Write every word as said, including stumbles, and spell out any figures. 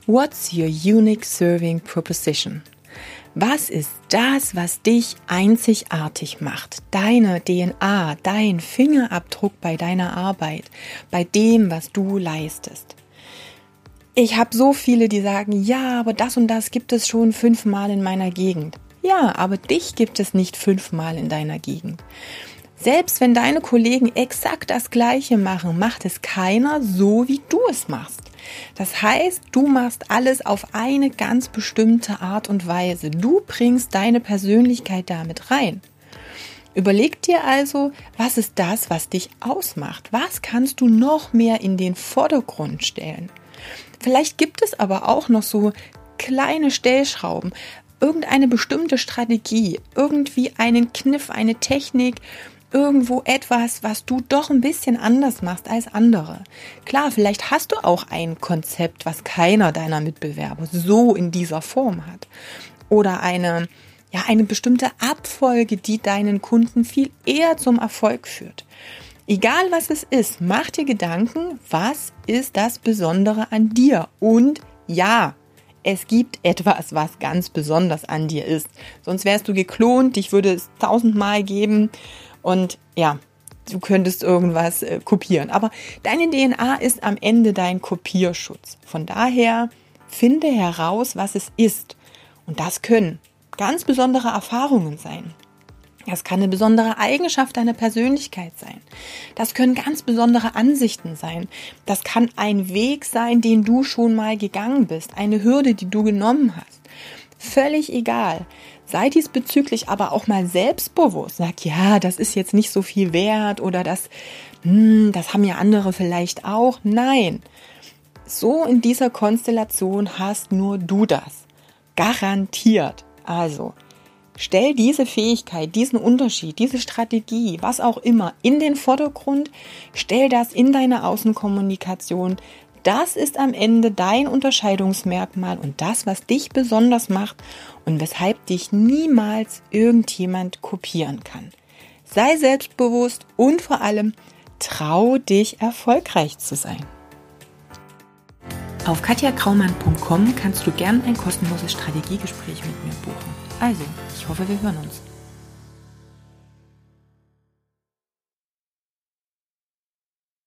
What's your unique serving proposition? Was ist das, was dich einzigartig macht? Deine D N A, dein Fingerabdruck bei deiner Arbeit, bei dem, was du leistest. Ich habe so viele, die sagen, ja, aber das und das gibt es schon fünfmal in meiner Gegend. Ja, aber dich gibt es nicht fünfmal in deiner Gegend. Selbst wenn deine Kollegen exakt das Gleiche machen, macht es keiner so, wie du es machst. Das heißt, du machst alles auf eine ganz bestimmte Art und Weise. Du bringst deine Persönlichkeit damit rein. Überleg dir also, was ist das, was dich ausmacht? Was kannst du noch mehr in den Vordergrund stellen? Vielleicht gibt es aber auch noch so kleine Stellschrauben, irgendeine bestimmte Strategie, irgendwie einen Kniff, eine Technik, irgendwo etwas, was du doch ein bisschen anders machst als andere. Klar, vielleicht hast du auch ein Konzept, was keiner deiner Mitbewerber so in dieser Form hat. Oder eine, ja, eine bestimmte Abfolge, die deinen Kunden viel eher zum Erfolg führt. Egal was es ist, mach dir Gedanken, was ist das Besondere an dir? Und ja, es gibt etwas, was ganz besonders an dir ist. Sonst wärst du geklont, dich würde es tausendmal geben und ja, du könntest irgendwas äh, kopieren. Aber deine D N A ist am Ende dein Kopierschutz. Von daher finde heraus, was es ist. Und das können ganz besondere Erfahrungen sein. Das kann eine besondere Eigenschaft deiner Persönlichkeit sein. Das können ganz besondere Ansichten sein. Das kann ein Weg sein, den du schon mal gegangen bist. Eine Hürde, die du genommen hast. Völlig egal. Sei diesbezüglich aber auch mal selbstbewusst. Sag, ja, das ist jetzt nicht so viel wert oder das, hm, das haben ja andere vielleicht auch. Nein. So in dieser Konstellation hast nur du das. Garantiert. Also, stell diese Fähigkeit, diesen Unterschied, diese Strategie, was auch immer, in den Vordergrund. Stell das in deine Außenkommunikation. Das ist am Ende dein Unterscheidungsmerkmal und das, was dich besonders macht und weshalb dich niemals irgendjemand kopieren kann. Sei selbstbewusst und vor allem trau dich, erfolgreich zu sein. Auf katja kraumann punkt com kannst du gern ein kostenloses Strategiegespräch mit mir buchen. Also, ich hoffe, wir hören uns.